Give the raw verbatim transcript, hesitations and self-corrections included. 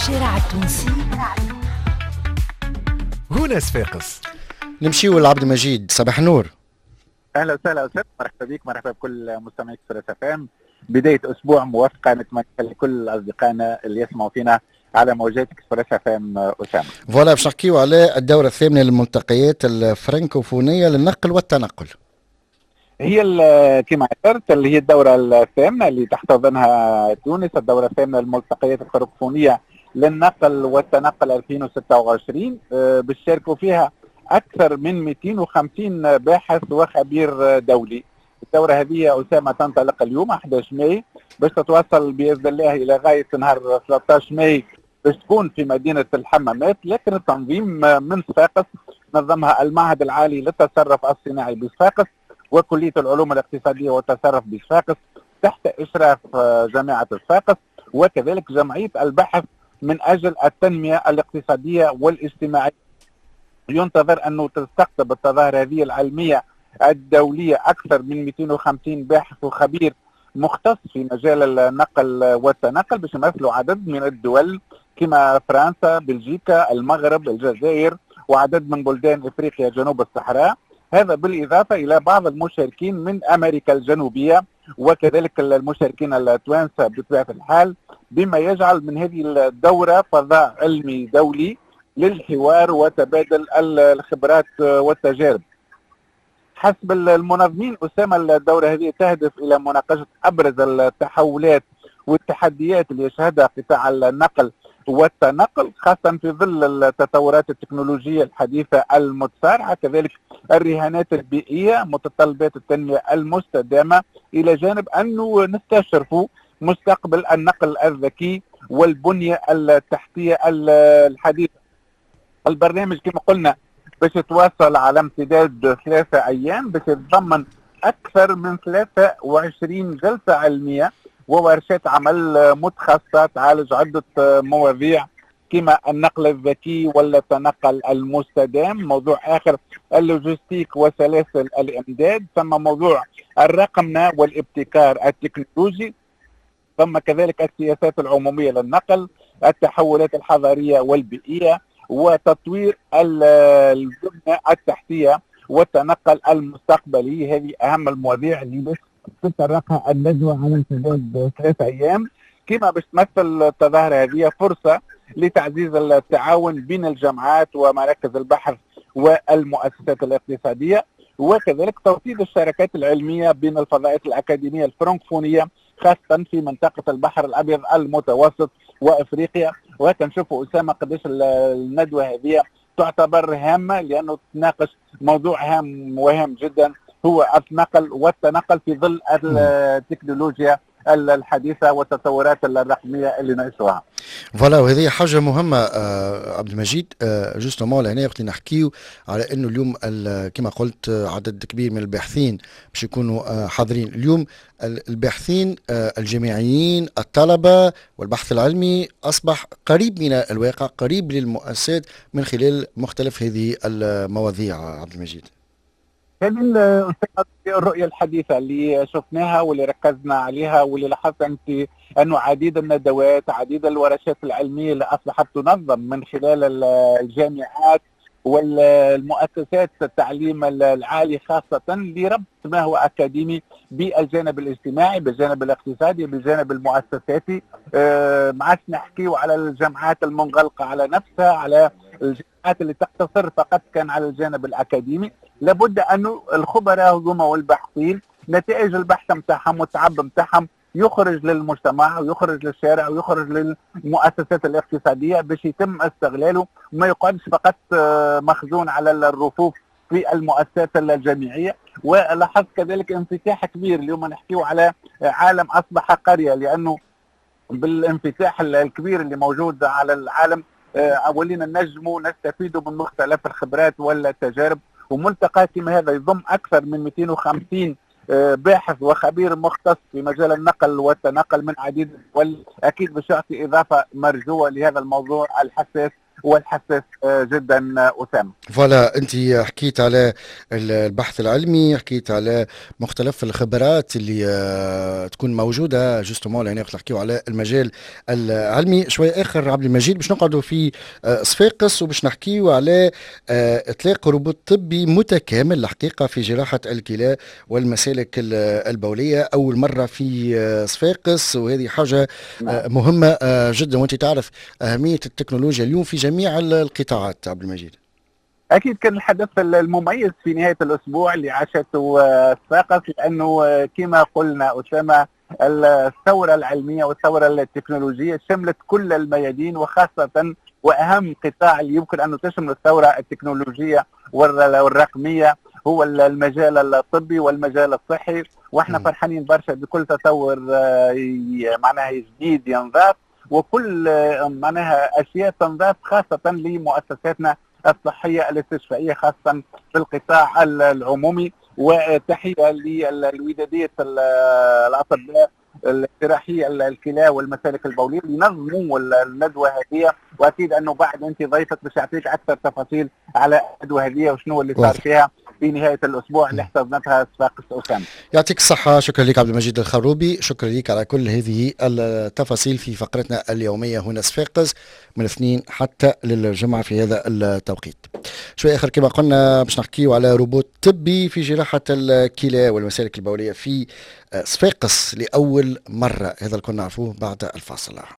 الشارع التونسي هنا صفاقس. نمشيو لعبد المجيد. صباح النور. اهلا وسهلا استاذ، مرحبا بك، مرحبا بكل مستمعيك فريس اف ام. بدايه اسبوع موفقه نتمنى لكل اصدقائنا اللي يسمعوا فينا على موجات اكسبريس اف ام. اسامه فوالا باش نحكيو على الدوره الثامنه للملتقيات الفرنكوفونيه للنقل والتنقل. هي كما ذكرت اللي هي الدوره الثامنه اللي تحتضنها تونس، الدوره الثامنه للملتقيات الفرنكوفونيه للنقل والتنقل ألفين وستة وعشرين. بيشاركوا فيها أكثر من مئتين وخمسين باحث وخبير دولي. الدورة هذه أسامة تنطلق اليوم أحد عشر ماي باش تتواصل بإذن الله إلى غاية نهار ثلاثة عشر ماي باش تكون في مدينة الحمامات، لكن التنظيم من صفاقس نظمها المعهد العالي للتصرف الصناعي بصفاقس وكلية العلوم الاقتصادية والتصرف بصفاقس تحت إشراف جامعة صفاقس وكذلك جمعية البحث من أجل التنمية الاقتصادية والاجتماعية. ينتظر أنه تستقطب التظاهرة هذه العلمية الدولية أكثر من مئتين وخمسين باحث وخبير مختص في مجال النقل والتنقل باش يمثلوا عدد من الدول كما فرنسا، بلجيكا، المغرب، الجزائر وعدد من بلدان إفريقيا جنوب الصحراء. هذا بالإضافة إلى بعض المشاركين من أمريكا الجنوبية وكذلك المشاركين التوانسة بطبيعة الحال، بما يجعل من هذه الدورة فضاء علمي دولي للحوار وتبادل الخبرات والتجارب. حسب المنظمين أسامة الدورة هذه تهدف إلى مناقشة أبرز التحولات والتحديات اللي يشهدها قطاع النقل والتنقل خاصة في ظل التطورات التكنولوجية الحديثة المتسارعة، كذلك الرهانات البيئية، متطلبات التنمية المستدامة، إلى جانب أنه نستشرف مستقبل النقل الذكي والبنية التحتية الحديثة. البرنامج كما قلنا باش يتواصل على امتداد ثلاثة أيام باش يتضمن أكثر من ثلاثة وعشرين جلسة علمية وورشات عمل متخصصة تعالج عدة مواضيع كما النقل الذكي والتنقل المستدام، موضوع آخر اللوجستيك وسلاسل الإمداد، ثم موضوع الرقمنة والابتكار التكنولوجي، ثم كذلك السياسات العمومية للنقل، التحولات الحضارية والبيئية وتطوير البنية التحتية والتنقل المستقبلي. هذه أهم المواضيع اللي باش تتطرقها الندوة على امتداد ثلاثة أيام، كما باش تمثل التظاهرة هذه فرصة لتعزيز التعاون بين الجامعات ومراكز البحث والمؤسسات الاقتصادية وكذلك توطيد الشراكات العلمية بين الفضاءات الأكاديمية الفرنكفونية خاصة في منطقة البحر الأبيض المتوسط وأفريقيا. وكنشوفوا أسامة قديش الندوة هذه تعتبر هامة لأنه تناقش موضوع هام وهام جدا هو النقل والتنقل في ظل التكنولوجيا الحديثة والتطورات الرقمية اللي نعيشوها. فوالا وهذه حاجة مهمة آه عبد المجيد. آه جوستومون لهنا وقت نحكيو على انه اليوم كما قلت عدد كبير من الباحثين باش يكونوا آه حاضرين اليوم. الباحثين آه الجامعيين الطلبة والبحث العلمي أصبح قريب من الواقع، قريب للمؤسسات من خلال مختلف هذه المواضيع. عبد المجيد، هذه الرؤية الحديثة اللي شفناها واللي ركزنا عليها واللي لاحظت أنت أنه عديد الندوات عديد الورشات العلمية اللي أصبحت تنظم من خلال الجامعات والمؤسسات التعليم العالي خاصة لربط ما هو أكاديمي بالجانب الاجتماعي بالجانب الاقتصادي بالجانب المؤسساتي. أه ما عادش نحكيو على الجامعات المنغلقة على نفسها، على الجامعات اللي تقتصر فقط كان على الجانب الأكاديمي. لابد أنه الخبراء هذوما والباحثين نتائج البحث متاعهم والتعب متاعهم يخرج للمجتمع ويخرج للشارع ويخرج للمؤسسات الاقتصادية باش يتم استغلاله وما يقعدش فقط مخزون على الرفوف في المؤسسات الجامعية. ولاحظت كذلك انفتاح كبير، اليوم نحكيه على عالم أصبح قرية، لأنه بالانفتاح الكبير اللي موجود على العالم أولين نجموا نستفيدوا من مختلف الخبرات والتجارب. وملتقى كما هذا يضم أكثر من مئتين وخمسين باحث وخبير مختص في مجال النقل والتنقل من عديد الدول، أكيد باش يعطي إضافة مرجوة لهذا الموضوع الحساس والحساس جدا أسامة. فوالا، انت حكيت على البحث العلمي، حكيت على مختلف الخبرات اللي آه، تكون موجوده جوستومون لهنا وقت نحكيو على المجال العلمي. شوي اخر عبد المجيد باش نقعدوا في آه، صفاقس وباش نحكيو على آه، اطلاق روبوت طبي متكامل الحقيقه في جراحه الكلى والمسالك ال- البوليه اول مره في آه، صفاقس، وهذه حاجه نعم. آه، مهمه آه، جدا. وانت تعرف اهميه التكنولوجيا اليوم في جميع القطاعات عبد المجيد. أكيد كان الحدث المميز في نهاية الأسبوع اللي عاشته آه، صفاقس، لأنه آه، كما قلنا أسامة الثورة العلمية والثورة التكنولوجية شملت كل الميادين، وخاصة وأهم قطاع اللي يمكن أن تشمل الثورة التكنولوجية والر- والرقمية هو المجال الطبي والمجال الصحي. واحنا مم. فرحانين برشا بكل تطور آه، ي- معناها جديد ينضاف، وكل آه، معناها أشياء تنضاف خاصة لمؤسساتنا الصحية الاستشفائية، خاصة في القطاع العمومي. وتحية للودادية الأطباء الجراحية الكلى والمسالك البولية اللي نظموا الندوة هذه، وأكيد أنه بعد أنت ضيفك باش يعطيك أكثر تفاصيل على الندوة هذه وشنو اللي صار واضح. فيها في نهاية الأسبوع اللي احتضنتها صفاقس أسامة. يعطيك الصحة، شكرا لك عبد المجيد الخروبي، شكرا لك على كل هذه التفاصيل في فقرتنا اليومية هنا صفاقس من الاثنين حتى للجمعة في هذا التوقيت. شوي آخر كما قلنا باش نحكيو على روبوت طبي في جراحة الكلى والمسالك البولية في صفاقس لأول مرة، هذا اللي كنا نعرفوه بعد الفاصل.